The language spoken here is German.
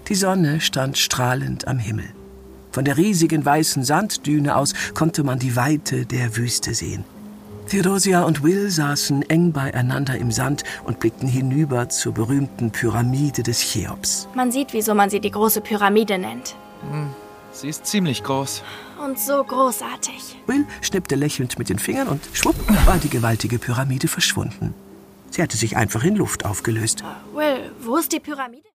Die Sonne stand strahlend am Himmel. Von der riesigen weißen Sanddüne aus konnte man die Weite der Wüste sehen. Theodosia und Will saßen eng beieinander im Sand und blickten hinüber zur berühmten Pyramide des Cheops. Man sieht, wieso man sie die große Pyramide nennt. Sie ist ziemlich groß. Und so großartig. Will schnippte lächelnd mit den Fingern und schwupp war die gewaltige Pyramide verschwunden. Sie hatte sich einfach in Luft aufgelöst. Will, wo ist die Pyramide?